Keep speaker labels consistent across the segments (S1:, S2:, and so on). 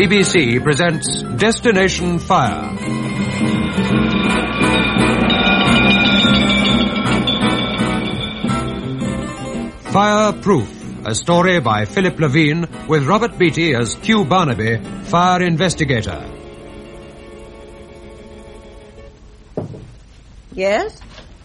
S1: BBC presents Destination Fire. Fireproof, a story by Philip Levine with Robert Beatty as Q Barnaby, fire investigator.
S2: Yes?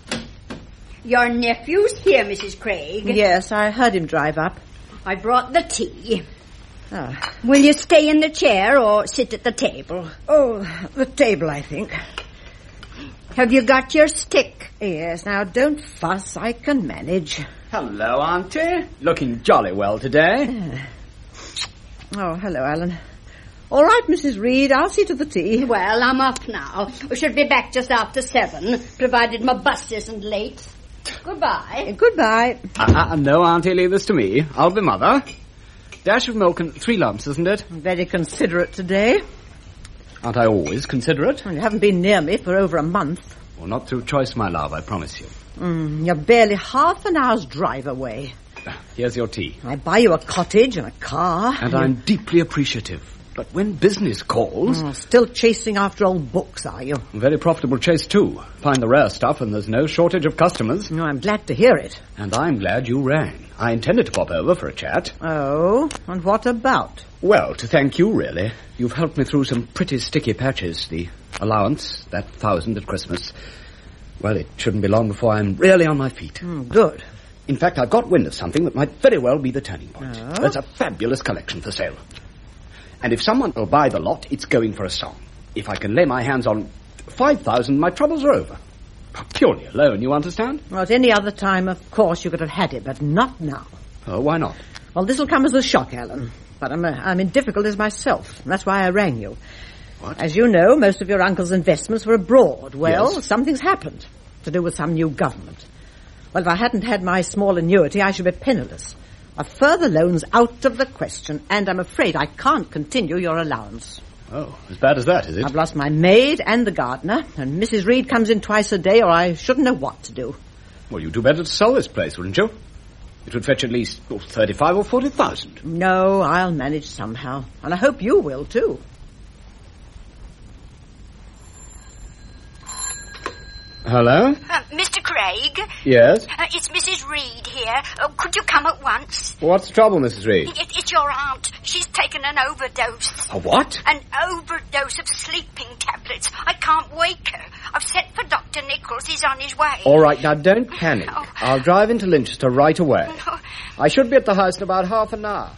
S3: Your nephew's here, Mrs. Craig.
S2: Yes, I heard him drive up.
S3: I brought the tea.
S2: Oh.
S3: Will you stay in the chair or sit at the table?
S2: Oh, the table, I think.
S3: Have you got your stick?
S2: Yes, now don't fuss, I can manage.
S4: Hello, Auntie. Looking jolly well today.
S2: Oh, hello, Alan. All right, Mrs. Reed, I'll see to the tea.
S3: Well, I'm up now. We should be back just after 7, provided my bus isn't late. Goodbye.
S2: Goodbye.
S4: No, Auntie, leave this to me. I'll be mother. Dash of milk and 3 lumps, isn't it?
S2: Very considerate today.
S4: Aren't I always considerate?
S2: Well, you haven't been near me for over a month.
S4: Well, not through choice, my love, I promise you.
S2: You're barely half an hour's drive away.
S4: Here's your tea.
S2: I buy you a cottage and a car.
S4: And I'm deeply appreciative. But when business calls...
S2: Still chasing after old books, are you?
S4: Very profitable chase, too. Find the rare stuff and there's no shortage of customers.
S2: No, I'm glad to hear it.
S4: And I'm glad you rang. I intended to pop over for a chat.
S2: Oh, and what about?
S4: Well, to thank you, really. You've helped me through some pretty sticky patches. The allowance, that 1,000 at Christmas. Well, it shouldn't be long before I'm really on my feet.
S2: Good.
S4: In fact, I've got wind of something that might very well be the turning point.
S2: Oh?
S4: There's a fabulous collection for sale. And if someone will buy the lot, it's going for a song. If I can lay my hands on 5,000, my troubles are over. Purely a loan, you understand?
S2: Well, at any other time, of course, you could have had it, but not now.
S4: Oh, why not?
S2: Well, this will come as a shock, Alan. But I'm in difficulties myself. And that's why I rang you.
S4: What?
S2: As you know, most of your uncle's investments were abroad. Well,
S4: Yes.
S2: Something's happened to do with some new government. Well, if I hadn't had my small annuity, I should be penniless. A further loan's out of the question, and I'm afraid I can't continue your allowance.
S4: Oh, as bad as that, is it?
S2: I've lost my maid and the gardener, and Mrs. Reed comes in twice a day, or I shouldn't know what to do.
S4: Well, you'd do better to sell this place, wouldn't you? It would fetch at least 35 or 40,000.
S2: No, I'll manage somehow, and I hope you will, too.
S4: Hello?
S3: Mr. Craig?
S4: Yes?
S3: It's Mrs. Reed here. Could you come at once?
S4: What's the trouble, Mrs. Reed?
S3: It's your aunt. She's taken an overdose.
S4: A what?
S3: An overdose of sleeping tablets. I can't wake her. I've sent for Dr. Nichols. He's on his way.
S4: All right, now don't panic.
S3: Oh.
S4: I'll drive into Linchester right away.
S3: No.
S4: I should be at the house in about half an hour.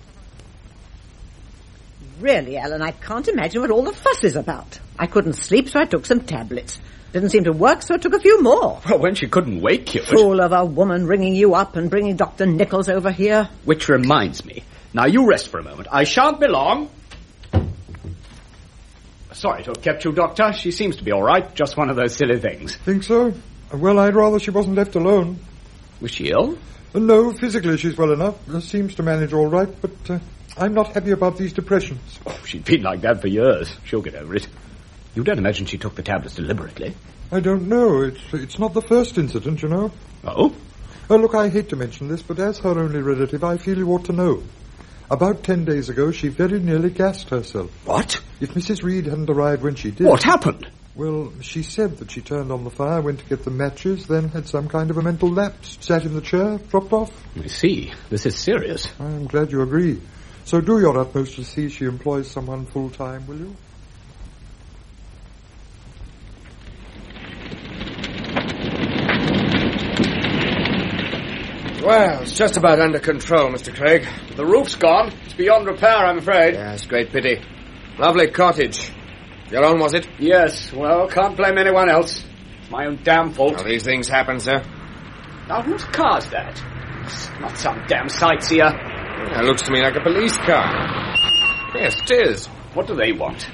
S2: Really, Alan, I can't imagine what all the fuss is about. I couldn't sleep, so I took some tablets. Didn't seem to work, so I took a few more.
S4: Well, when she couldn't wake you...
S2: Fool of a woman ringing you up and bringing Dr. Nichols over here.
S4: Which reminds me. Now, you rest for a moment. I shan't be long. Sorry to have kept you, Doctor. She seems to be all right. Just one of those silly things.
S5: Think so? Well, I'd rather she wasn't left alone.
S4: Was she ill?
S5: No, physically she's well enough. Seems to manage all right, but I'm not happy about these depressions.
S4: Oh, she's been like that for years. She'll get over it. You don't imagine she took the tablets deliberately?
S5: I don't know. It's not the first incident, you know.
S4: Oh?
S5: Look, I hate to mention this, but as her only relative, I feel you ought to know. About 10 days ago, she very nearly gassed herself.
S4: What?
S5: If Mrs. Reed hadn't arrived when she did...
S4: What happened?
S5: Well, she said that she turned on the fire, went to get the matches, then had some kind of a mental lapse, sat in the chair, dropped off.
S4: I see. This is serious.
S5: I'm glad you agree. So do your utmost to see she employs someone full-time, will you?
S6: Well, it's just about under control, Mr. Craig.
S4: The roof's gone. It's beyond repair, I'm afraid.
S6: Yes, great pity. Lovely cottage. Your own, was it?
S4: Yes, well, can't blame anyone else. It's my own damn fault.
S6: Well, these things happen, sir.
S4: Now, whose car's that? It's not some damn sightseer.
S6: It looks to me like a police car. Yes, it is.
S4: What do they want?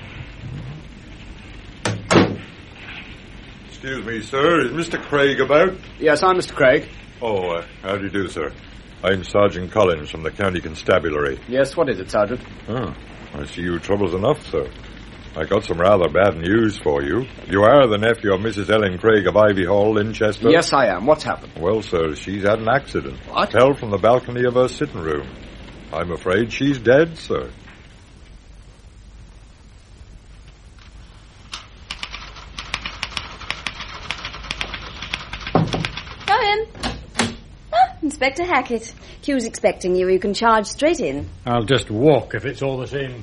S5: Excuse me, sir. Is Mr. Craig about?
S4: Yes, I'm Mr. Craig.
S5: Oh, how do you do, sir? I'm Sergeant Collins from the County Constabulary.
S4: Yes, what is it, Sergeant?
S5: Oh, I see you troubles enough, sir. I got some rather bad news for you. You are the nephew of Mrs. Ellen Craig of Ivy Hall, Linchester?
S4: Yes, I am. What's happened?
S5: Well, sir, she's had an accident.
S4: What?
S5: Fell from the balcony of her sitting room. I'm afraid she's dead, sir.
S7: Inspector Hackett. Q's expecting you. You can charge straight in.
S8: I'll just walk if it's all the same.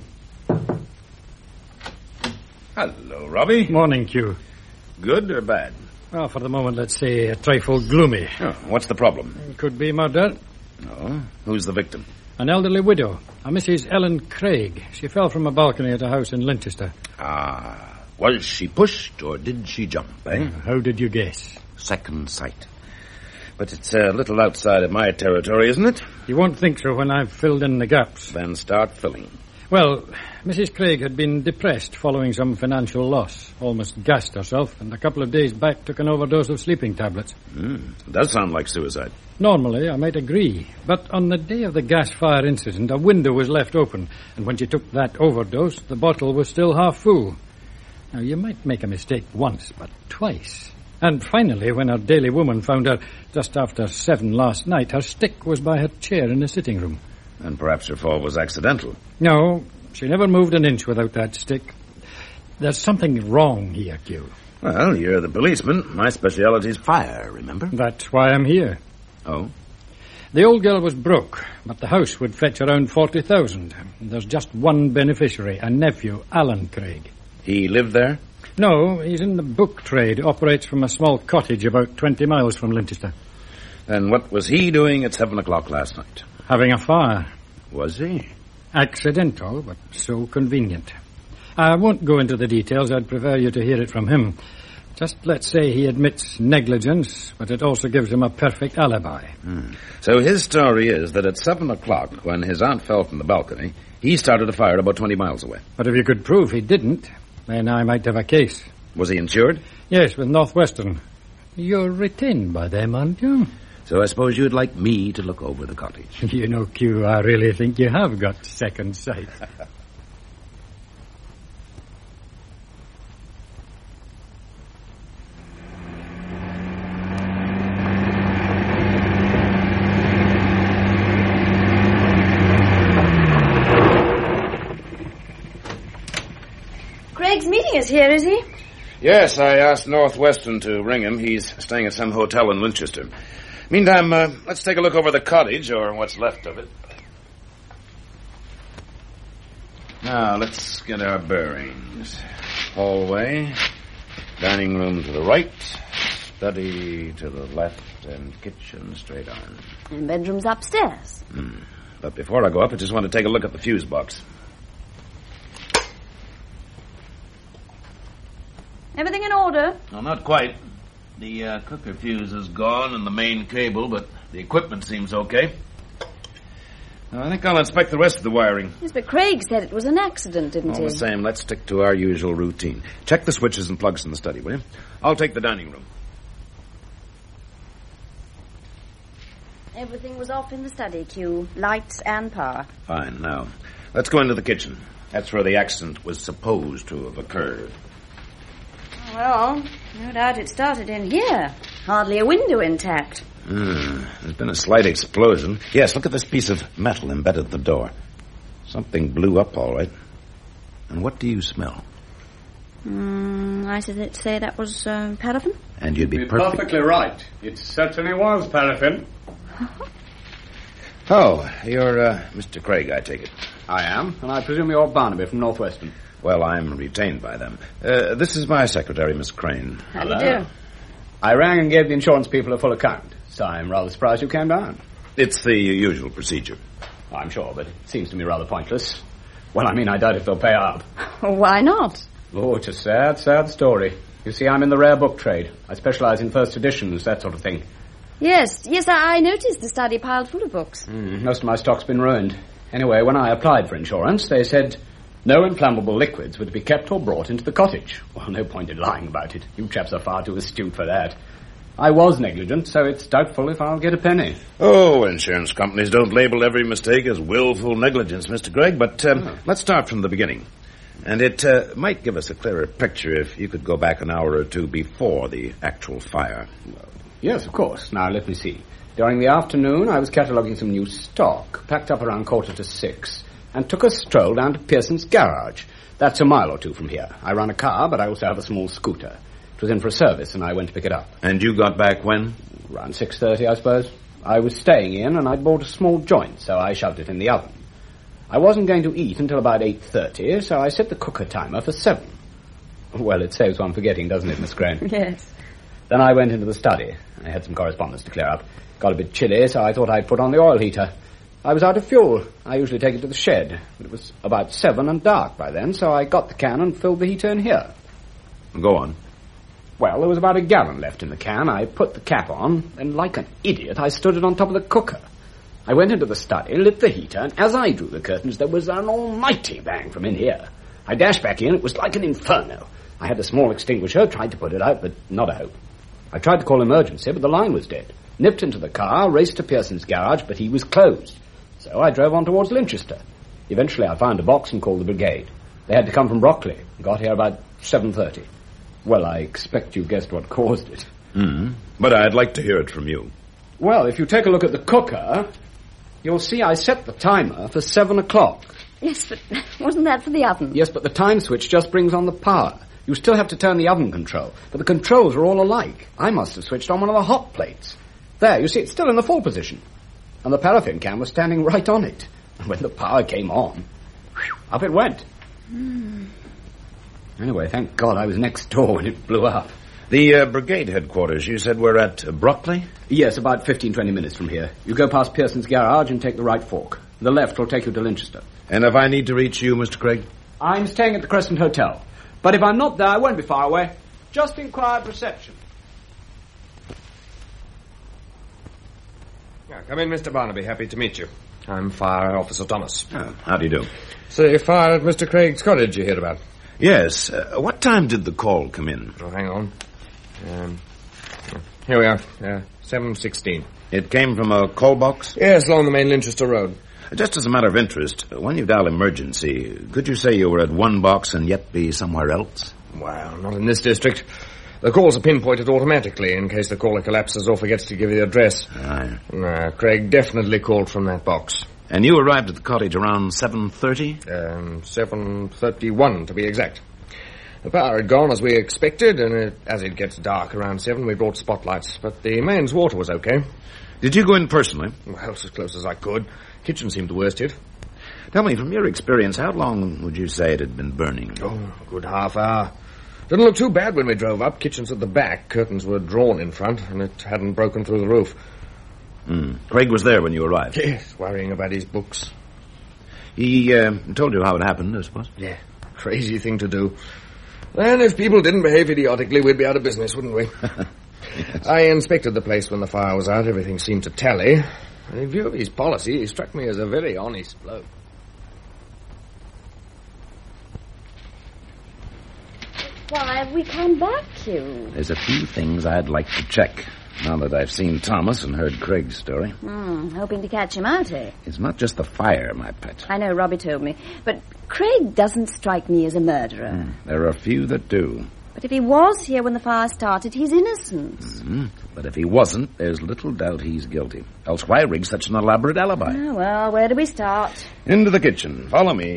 S9: Hello, Robbie.
S8: Morning, Q.
S9: Good or bad?
S8: Well, for the moment, let's say a trifle gloomy.
S9: Oh, what's the problem?
S8: Could be murder.
S9: No. Who's the victim?
S8: An elderly widow, a Mrs. Ellen Craig. She fell from a balcony at a house in Linchester.
S9: Ah. Was she pushed or did she jump, eh?
S8: How did you guess?
S9: Second sight. But it's a little outside of my territory, isn't it?
S8: You won't think so when I've filled in the gaps.
S9: Then start filling.
S8: Well, Mrs. Craig had been depressed following some financial loss. Almost gassed herself, and a couple of days back took an overdose of sleeping tablets.
S9: Does sound like suicide.
S8: Normally, I might agree. But on the day of the gas fire incident, a window was left open, and when she took that overdose, the bottle was still half full. Now, you might make a mistake once, but twice. And finally, when her daily woman found her just after 7 last night, her stick was by her chair in the sitting room.
S9: And perhaps her fall was accidental.
S8: No, she never moved an inch without that stick. There's something wrong here, Q.
S9: Well, you're the policeman. My speciality's fire, remember?
S8: That's why I'm here.
S9: Oh?
S8: The old girl was broke, but the house would fetch around 40,000. There's just one beneficiary, a nephew, Alan Craig.
S9: He lived there?
S8: No, he's in the book trade, operates from a small cottage about 20 miles from Linchester.
S9: And what was he doing at 7 o'clock last night?
S8: Having a fire.
S9: Was he?
S8: Accidental, but so convenient. I won't go into the details. I'd prefer you to hear it from him. Just let's say he admits negligence, but it also gives him a perfect alibi.
S9: So his story is that at 7 o'clock, when his aunt fell from the balcony, he started a fire about 20 miles away.
S8: But if you could prove he didn't, then I might have a case.
S9: Was he insured?
S8: Yes, with Northwestern. You're retained by them, aren't you?
S9: So I suppose you'd like me to look over the cottage.
S8: You know, Q, I really think you have got second sight.
S7: Craig's meeting us here, is he?
S9: Yes, I asked Northwestern to ring him. He's staying at some hotel in Linchester. Meantime, let's take a look over the cottage, or what's left of it. Now, let's get our bearings. Hallway, dining room to the right, study to the left, and kitchen straight on.
S7: And bedroom's upstairs.
S9: But before I go up, I just want to take a look at the fuse box.
S7: Everything in order?
S9: No, not quite. The cooker fuse is gone and the main cable, but the equipment seems okay. Now, I think I'll inspect the rest of the wiring.
S7: Yes, but Craig said it was an accident, didn't he?
S9: All the same, let's stick to our usual routine. Check the switches and plugs in the study, will you? I'll take the dining room.
S7: Everything was off in the study, Q. Lights and power.
S9: Fine. Now, let's go into the kitchen. That's where the accident was supposed to have occurred.
S7: Well, no doubt it started in here. Hardly a window intact.
S9: There's been a slight explosion. Yes, look at this piece of metal embedded in the door. Something blew up, all right. And what do you smell?
S7: I should say that was paraffin.
S9: And you'd be
S6: You're perfectly right. It certainly was paraffin.
S9: Oh, you're Mr. Craig, I take it.
S4: I am, and I presume you're Barnaby from Northwestern.
S9: Well, I'm retained by them. This is my secretary, Miss Crane.
S7: How do you do?
S4: I rang and gave the insurance people a full account, so I'm rather surprised you came down.
S9: It's the usual procedure.
S4: I'm sure, but it seems to me rather pointless. Well, I mean, I doubt if they'll pay up.
S7: Why not?
S4: Oh, it's a sad, sad story. You see, I'm in the rare book trade. I specialize in first editions, that sort of thing.
S7: Yes, I noticed the study piled full of books.
S4: Most of my stock's been ruined. Anyway, when I applied for insurance, they said no inflammable liquids were to be kept or brought into the cottage. Well, no point in lying about it. You chaps are far too astute for that. I was negligent, so it's doubtful if I'll get a penny.
S9: Oh, insurance companies don't label every mistake as willful negligence, Mr. Gregg, but let's start from the beginning. And it might give us a clearer picture if you could go back an hour or two before the actual fire.
S4: Yes, of course. Now, let me see. During the afternoon, I was cataloguing some new stock, packed up around 5:45, and took a stroll down to Pearson's garage. That's a mile or two from here. I run a car, but I also have a small scooter. It was in for a service, and I went to pick it up.
S9: And you got back when?
S4: Around 6:30, I suppose. I was staying in, and I'd bought a small joint, so I shoved it in the oven. I wasn't going to eat until about 8:30, so I set the cooker timer for 7. Well, it saves one forgetting, doesn't it, Miss Crane?
S7: Yes.
S4: Then I went into the study. I had some correspondence to clear up. Got a bit chilly, so I thought I'd put on the oil heater. I was out of fuel. I usually take it to the shed, but it was about 7 and dark by then, so I got the can and filled the heater in here.
S9: Go on.
S4: Well, there was about a gallon left in the can. I put the cap on, and like an idiot, I stood it on top of the cooker. I went into the study, lit the heater, and as I drew the curtains, there was an almighty bang from in here. I dashed back in. It was like an inferno. I had a small extinguisher, tried to put it out, but not a hope. I tried to call emergency, but the line was dead. Nipped into the car, raced to Pearson's garage, but he was closed. So I drove on towards Linchester. Eventually I found a box and called the brigade. They had to come from Brockley. Got here about 7:30. Well, I expect you guessed what caused it.
S9: But I'd like to hear it from you.
S4: Well, if you take a look at the cooker, you'll see I set the timer for 7 o'clock.
S7: Yes, but wasn't that for the oven?
S4: Yes, but the time switch just brings on the power. You still have to turn the oven control, but the controls are all alike. I must have switched on one of the hot plates. There, you see, it's still in the full position. And the paraffin can was standing right on it. And when the power came on, up it went. Anyway, thank God I was next door when it blew up.
S9: The brigade headquarters, you said, were at Brockley?
S4: Yes, about 15-20 minutes from here. You go past Pearson's garage and take the right fork. The left will take you to Linchester.
S9: And if I need to reach you, Mr. Craig?
S4: I'm staying at the Crescent Hotel. But if I'm not there, I won't be far away. Just inquire at reception.
S6: Come in, Mr. Barnaby. Happy to meet you. I'm Fire Officer Thomas.
S9: Oh, how do you do?
S6: Say, fire at Mr. Craig's cottage you heard about?
S9: Yes. What time did the call come in?
S6: Oh, hang on. Here we are. 7:16.
S9: It came from a call box?
S6: Yes, along the main Linchester Road.
S9: Just as a matter of interest, when you dial emergency, could you say you were at one box and yet be somewhere else?
S6: Well, not in this district. The calls are pinpointed automatically in case the caller collapses or forgets to give you the address. Craig definitely called from that box.
S9: And you arrived at the cottage around 7:30?
S6: 7:31 to be exact. The power had gone as we expected, and as it gets dark around 7, we brought spotlights. But the mains water was okay.
S9: Did you go in personally?
S6: Well, as close as I could. Kitchen seemed the worst hit.
S9: Tell me, from your experience, how long would you say it had been burning?
S6: Oh, a good half hour. Didn't look too bad when we drove up. Kitchen's at the back. Curtains were drawn in front, and it hadn't broken through the roof.
S9: Craig was there when you arrived?
S6: Yes, worrying about his books.
S9: He told you how it happened, I suppose?
S6: Yeah, crazy thing to do. And if people didn't behave idiotically, we'd be out of business, wouldn't we? Yes. I inspected the place when the fire was out. Everything seemed to tally. And in view of his policy, he struck me as a very honest bloke.
S7: Why have we come back to?
S9: There's a few things I'd like to check, now that I've seen Thomas and heard Craig's story.
S7: Hoping to catch him out, eh?
S9: It's not just the fire, my pet.
S7: I know, Robbie told me. But Craig doesn't strike me as a murderer.
S9: There are a few that do.
S7: But if he was here when the fire started, he's innocent.
S9: But if he wasn't, there's little doubt he's guilty. Else why rig such an elaborate alibi?
S7: Oh, well, where do we start?
S9: Into the kitchen. Follow me.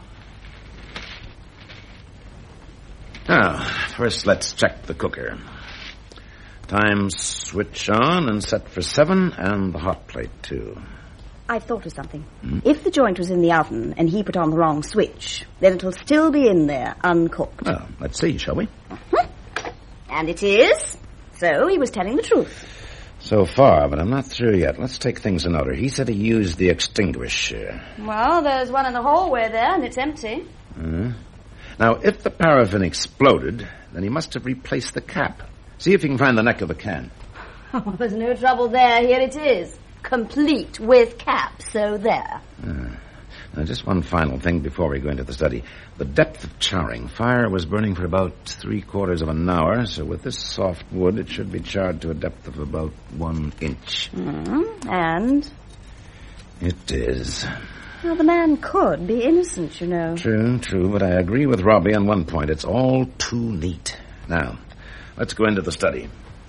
S9: Now, first let's check the cooker. Time switch on and set for 7, and the hot plate, too.
S7: I've thought of something. If the joint was in the oven and he put on the wrong switch, then it'll still be in there, uncooked.
S9: Well, let's see, shall we?
S7: And it is. So he was telling the truth.
S9: So far, but I'm not through yet. Let's take things in order. He said he used the extinguisher.
S7: Well, there's one in the hallway there, and it's empty.
S9: Now, if the paraffin exploded, then he must have replaced the cap. See if you can find the neck of the can.
S7: Oh, there's no trouble there. Here it is. Complete with cap, so there.
S9: Now, just one final thing before we go into the study. The depth of charring. Fire was burning for about 3/4 of an hour, so with this soft wood, it should be charred to a depth of about 1 inch.
S7: And?
S9: It is.
S7: Well, the man could be innocent, you know.
S9: True, but I agree with Robbie on one point. It's all too neat. Now, let's go into the study.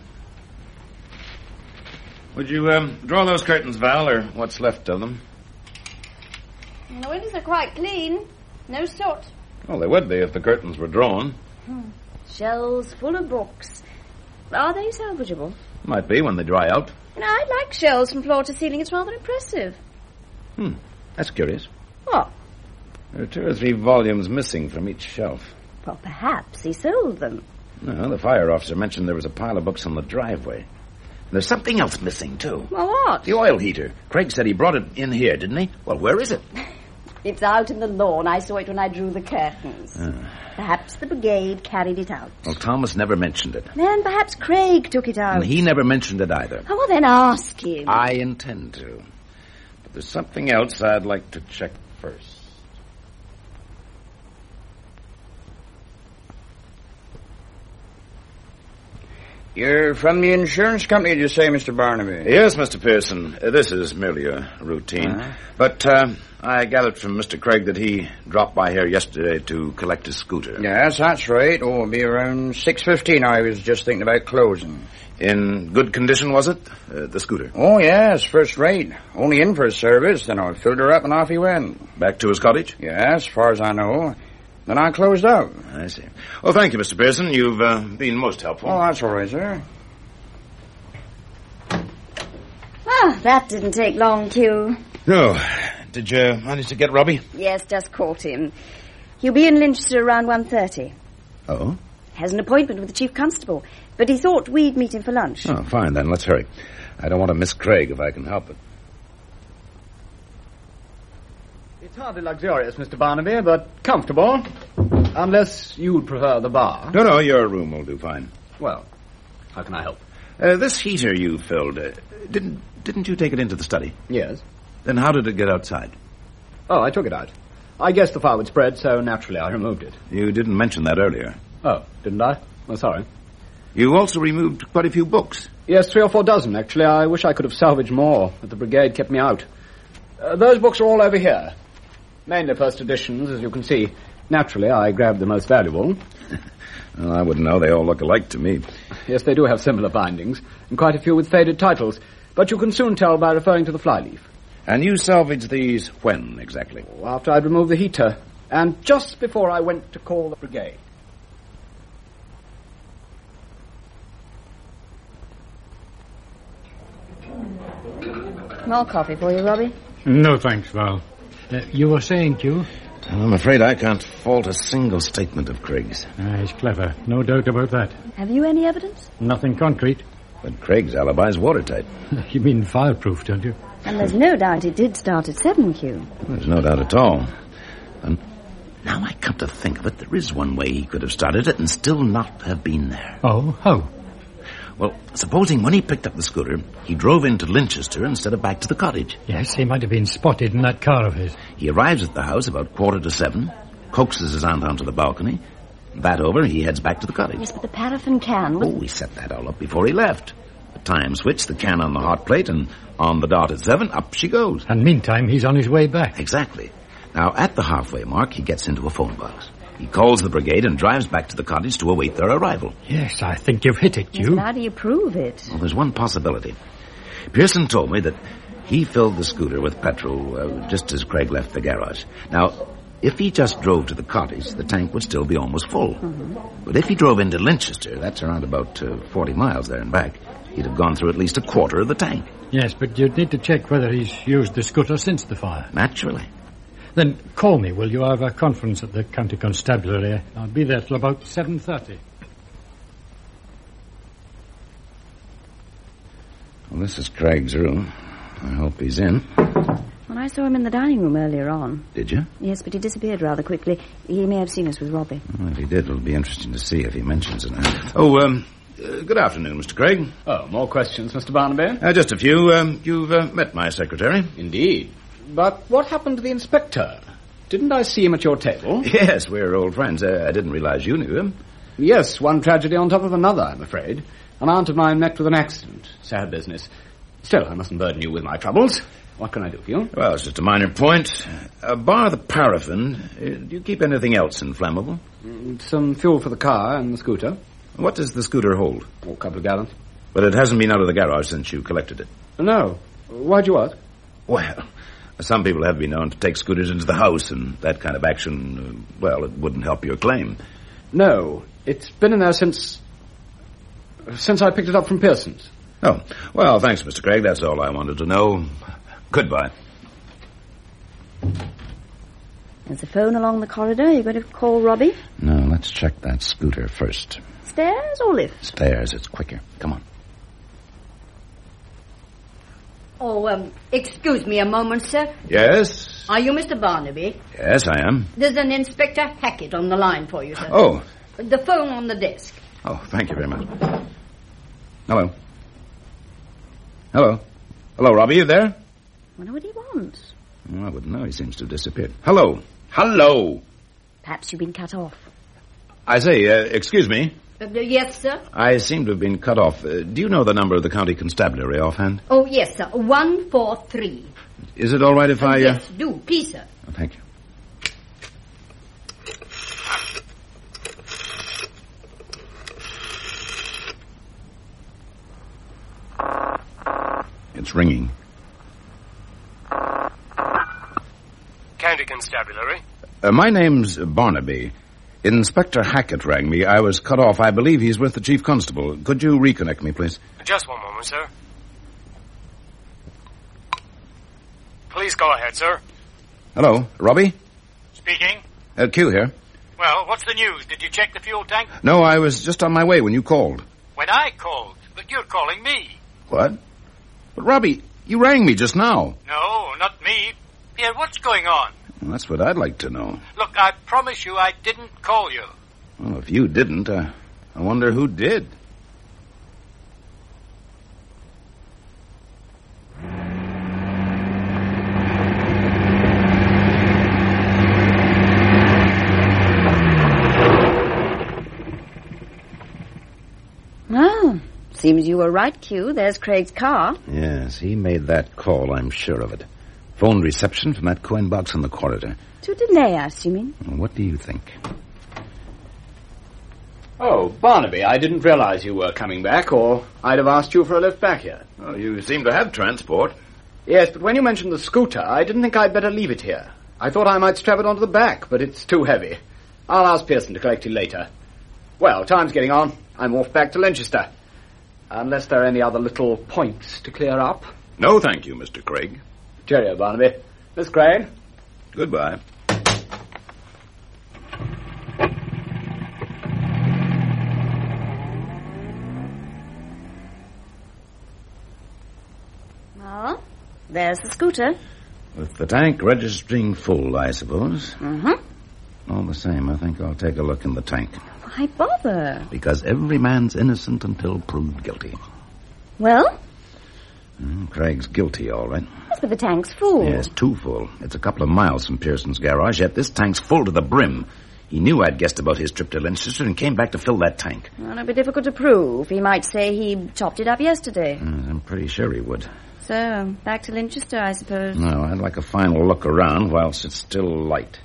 S9: Would you draw those curtains, Val, or what's left of them?
S7: The windows are quite clean. No soot.
S9: Well, they would be if the curtains were drawn.
S7: Shelves full of books. Are they salvageable?
S9: Might be when they dry out.
S7: You know, I like shelves from floor to ceiling. It's rather impressive.
S9: That's curious.
S7: What?
S9: There are 2 or 3 volumes missing from each shelf.
S7: Well, perhaps he sold them.
S9: No, the fire officer mentioned there was a pile of books on the driveway. And there's something else missing, too.
S7: Well, what?
S9: The oil heater. Craig said he brought it in here, didn't he? Well, where is it?
S7: It's out in the lawn. I saw it when I drew the curtains. Perhaps the brigade carried it out.
S9: Well, Thomas never mentioned it.
S7: Then perhaps Craig took it out.
S9: And he never mentioned it either.
S7: Oh, well, then ask him.
S9: I intend to. But there's something else I'd like to check first.
S10: You're from the insurance company, did you say, Mr. Barnaby?
S9: Yes, Mr. Pearson. This is merely a routine. But I gathered from Mr. Craig that he dropped by here yesterday to collect his scooter.
S10: Yes, that's right. Oh, it'll be around 6:15. I was just thinking about closing.
S9: In good condition, was it? The scooter?
S10: Oh, yes, first rate. Only in for a service, then I filled her up and off he went.
S9: Back to his cottage?
S10: Yes, as far as I know. Then I closed up.
S9: I see. Well, thank you, Mr. Pearson. You've been most helpful.
S10: Oh, that's all right, sir.
S7: Ah, that didn't take long, Q.
S9: No. Did you manage to get Robbie?
S7: Yes, just caught him. He'll be in Linchester around 1:30.
S9: Oh?
S7: Has an appointment with the chief constable, but he thought we'd meet him for lunch.
S9: Oh, fine then. Let's hurry. I don't want to miss Craig if I can help it.
S4: It's hardly luxurious, Mr. Barnaby, but comfortable. Unless you'd prefer the bar.
S9: No, your room will do fine.
S4: Well, how can I help?
S9: This heater you filled, didn't you take it into the study?
S4: Yes.
S9: Then how did it get outside?
S4: Oh, I took it out. I guessed the fire would spread, so naturally I removed it.
S9: You didn't mention that earlier.
S4: Oh, didn't I? Oh, sorry.
S9: You also removed quite a few books.
S4: Yes, 3 or 4 dozen, actually. I wish I could have salvaged more, but the brigade kept me out. Those books are all over here. Mainly first editions, as you can see. Naturally, I grabbed the most valuable.
S9: Well, I wouldn't know. They all look alike to me.
S4: Yes, they do have similar bindings, and quite a few with faded titles. But you can soon tell by referring to the flyleaf.
S9: And you salvaged these when, exactly?
S4: After I'd removed the heater, and just before I went to call the brigade.
S7: More coffee for you, Robbie?
S8: No, thanks, Val. You were saying, Q?
S9: I'm afraid I can't fault a single statement of Craig's.
S8: He's clever. No doubt about that.
S7: Have you any evidence?
S8: Nothing concrete.
S9: But Craig's alibi's watertight.
S8: You mean fireproof, don't you?
S7: And there's no doubt it did start at 7, Q.
S9: There's no doubt at all. And now I come to think of it, there is one way he could have started it and still not have been there.
S8: Oh, how?
S9: Well, supposing when he picked up the scooter, he drove into Linchester instead of back to the cottage.
S8: Yes, he might have been spotted in that car of his.
S9: He arrives at the house about 7:15, coaxes his aunt onto the balcony. That over, he heads back to the cottage.
S7: Yes, but the paraffin can was...
S9: Oh, he set that all up before he left. The time switch, the can on the hot plate, and on the dot at 7, up she goes.
S8: And meantime, he's on his way back.
S9: Exactly. Now, at the halfway mark, he gets into a phone box. He calls the brigade and drives back to the cottage to await their arrival.
S8: Yes, I think you've hit it,
S7: Yes,
S8: Q.
S7: but how do you prove it?
S9: Well, there's one possibility. Pearson told me that he filled the scooter with petrol just as Craig left the garage. Now, if he just drove to the cottage, the tank would still be almost full. But if he drove into Linchester, that's around about 40 miles there and back, he'd have gone through at least a quarter of the tank.
S8: Yes, but you'd need to check whether he's used the scooter since the fire.
S9: Naturally.
S8: Then call me, will you? I have a conference at the county constabulary. I'll be there till about 7:30.
S9: Well, this is Craig's room. I hope he's in.
S7: Well, I saw him in the dining room earlier on.
S9: Did you?
S7: Yes, but he disappeared rather quickly. He may have seen us with Robbie.
S9: Well, if he did, it'll be interesting to see if he mentions it. Good afternoon, Mr. Craig.
S4: Oh, more questions, Mr. Barnaby?
S9: Just a few. You've met my secretary.
S4: Indeed. But what happened to the inspector? Didn't I see him at your table?
S9: Yes, we're old friends. I didn't realize you knew him.
S4: Yes, one tragedy on top of another, I'm afraid. An aunt of mine met with an accident. Sad business. Still, I mustn't burden you with my troubles. What can I do for you?
S9: Well, it's just a minor point. Bar the paraffin, do you keep anything else inflammable?
S4: Some fuel for the car and the scooter.
S9: What does the scooter hold?
S4: Oh, a couple of gallons.
S9: But it hasn't been out of the garage since you collected it.
S4: No. Why'd you ask?
S9: Well, some people have been known to take scooters into the house, and that kind of action, it wouldn't help your claim.
S4: No. It's been in there since I picked it up from Pearson's.
S9: Oh, well, thanks, Mr. Craig. That's all I wanted to know. Goodbye.
S7: There's a phone along the corridor. You going to call Robbie?
S9: No, let's check that scooter first.
S7: Stairs or lift?
S9: Stairs, it's quicker. Come on.
S3: Oh, excuse me a moment, sir.
S9: Yes?
S3: Are you Mr. Barnaby?
S9: Yes, I am.
S3: There's an Inspector Hackett on the line for you, sir.
S9: Oh.
S3: The phone on the desk.
S9: Oh, thank you very much. Hello. Hello. Hello, Robbie, you there?
S7: Wonder what he wants.
S9: Oh, I wouldn't know. He seems to have disappeared. Hello. Hello.
S7: Perhaps you've been cut off.
S9: I say, excuse me.
S3: Yes, sir?
S9: I seem to have been cut off. Do you know the number of the county constabulary offhand?
S3: Oh, yes, sir. 143.
S9: Is it all right if I...
S3: Yes, do. Please, sir.
S9: Oh, thank you. It's ringing.
S11: County Constabulary.
S9: My name's Barnaby. Inspector Hackett rang me. I was cut off. I believe he's with the Chief Constable. Could you reconnect me, please?
S11: Just one moment, sir. Please go ahead, sir.
S9: Hello, Robbie?
S11: Speaking.
S9: Q here.
S11: Well, what's the news? Did you check the fuel tank?
S9: No, I was just on my way when you called.
S11: When I called? But you're calling me.
S9: What? But, Robbie, you rang me just now.
S11: No, not me. Pierre, what's going on?
S9: Well, that's what I'd like to know.
S11: Look, I promise you I didn't call you.
S9: Well, if you didn't, I wonder who did.
S7: Oh, seems you were right, Q. There's Craig's car.
S9: Yes, he made that call, I'm sure of it. Phoned reception from that coin box in the corridor.
S7: To delay us, you mean?
S9: What do you think?
S4: Oh, Barnaby, I didn't realize you were coming back, or I'd have asked you for a lift back here.
S9: Well, you seem to have transport.
S4: Yes, but when you mentioned the scooter, I didn't think I'd better leave it here. I thought I might strap it onto the back, but it's too heavy. I'll ask Pearson to collect it later. Well, time's getting on. I'm off back to Linchester. Unless there are any other little points to clear up.
S9: No, thank you, Mr. Craig.
S4: Cheerio, Barnaby. Miss Crane?
S9: Goodbye.
S7: Well, there's the scooter.
S9: With the tank registering full, I suppose.
S7: Mm-hmm.
S9: All the same, I think I'll take a look in the tank.
S7: Why bother?
S9: Because every man's innocent until proved guilty.
S7: Well?
S9: Craig's guilty, all right.
S7: Yes, but the tank's full.
S9: Yes, too full. It's a couple of miles from Pearson's garage, yet this tank's full to the brim. He knew I'd guessed about his trip to Linchester and came back to fill that tank.
S7: Well, it'll be difficult to prove. He might say he topped it up yesterday.
S9: I'm pretty sure he would.
S7: So, back to Linchester, I suppose.
S9: No, I'd like a final look around whilst it's still light.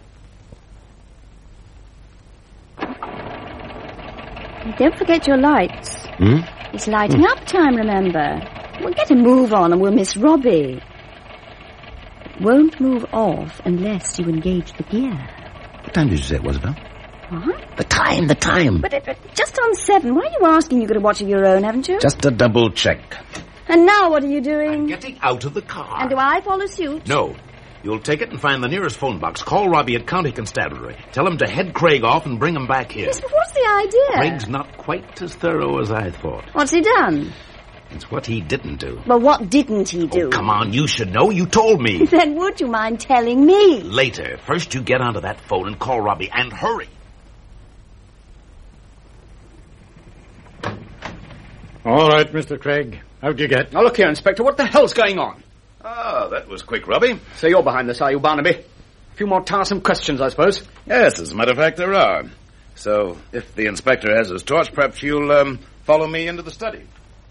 S7: Don't forget your lights. It's lighting up time, remember. We'll get a move on and we'll miss Robbie. It won't move off unless you engage the gear.
S9: What time did you say it was about?
S7: What?
S9: The time.
S7: But just on 7. Why are you asking? You've got a watch of your own, haven't you?
S9: Just a double check.
S7: And now what are you doing?
S9: I'm getting out of the car.
S7: And do I follow suit?
S9: No. You'll take it and find the nearest phone box. Call Robbie at County Constabulary. Tell him to head Craig off and bring him back here.
S7: Yes, but what's the idea?
S9: Craig's not quite as thorough as I thought.
S7: What's he done?
S9: It's what he didn't do.
S7: Well, what didn't he do?
S9: Oh, come on, you should know. You told me.
S7: Then would you mind telling me?
S9: Later. First you get onto that phone and call Robbie, and hurry.
S8: All right, Mr. Craig. How'd you get?
S4: Now, look here, Inspector. What the hell's going on?
S9: Ah, that was quick, Robbie.
S4: So you're behind this, are you, Barnaby? A few more tiresome questions, I suppose.
S9: Yes, as a matter of fact, there are. So, if the inspector has his torch, perhaps you'll follow me into the study.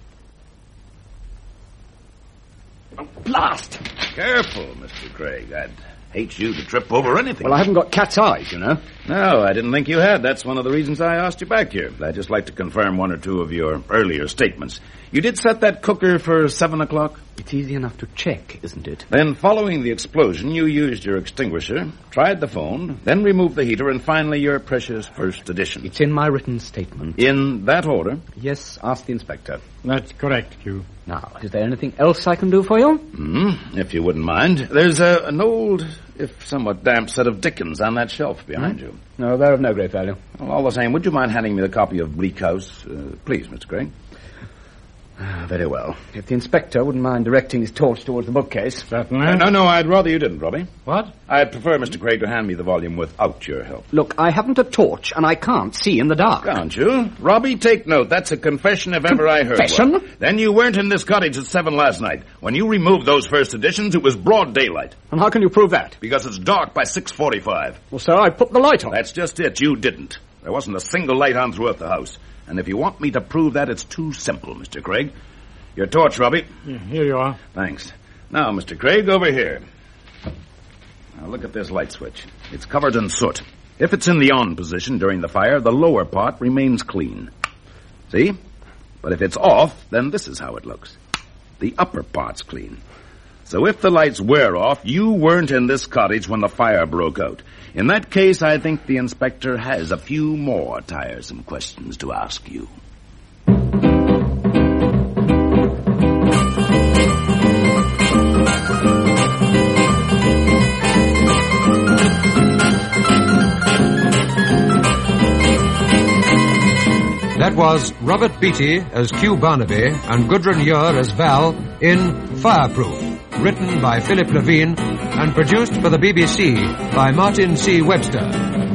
S4: Oh, blast!
S9: Careful, Mr. Craig. I'd hate you to trip over anything.
S4: Well, I haven't got cat's eyes, you know.
S9: No, I didn't think you had. That's one of the reasons I asked you back here. I'd just like to confirm one or two of your earlier statements. You did set that cooker for 7 o'clock?
S4: It's easy enough to check, isn't it?
S9: Then, following the explosion, you used your extinguisher, tried the phone, then removed the heater, and finally your precious first edition.
S4: It's in my written statement.
S9: In that order?
S4: Yes, ask the inspector.
S8: That's correct, Q.
S4: Now, is there anything else I can do for you?
S9: If you wouldn't mind. There's an old, if somewhat damp, set of Dickens on that shelf behind you.
S4: No, they're of no great value.
S9: Well, all the same, would you mind handing me the copy of Bleak House? Please, Mr. Craig. Very well.
S4: If the inspector wouldn't mind directing his torch towards the bookcase.
S8: Certainly.
S9: No, I'd rather you didn't, Robbie.
S8: What?
S9: I'd prefer Mr. Craig to hand me the volume without your help.
S4: Look, I haven't a torch, and I can't see in the dark.
S9: Can't you? Robbie, take note. That's a confession if ever I heard
S4: Confession?
S9: one. Then you weren't in this cottage at 7 last night. When you removed those first editions, it was broad daylight.
S4: And how can you prove that?
S9: Because it's dark by 6:45.
S4: Well, sir, I put the light on.
S9: That's just it. You didn't. There wasn't a single light on throughout the house. And if you want me to prove that, it's too simple, Mr. Craig. Your torch, Robbie.
S8: Here you are.
S9: Thanks. Now, Mr. Craig, over here. Now, look at this light switch. It's covered in soot. If it's in the on position during the fire, the lower part remains clean. See? But if it's off, then this is how it looks. The upper part's clean. So if the lights were off, you weren't in this cottage when the fire broke out. In that case, I think the inspector has a few more tiresome questions to ask you.
S1: That was Robert Beatty as Q Barnaby and Gudrun Ure as Val in Fireproof, written by Philip Levine and produced for the BBC by Martin C. Webster.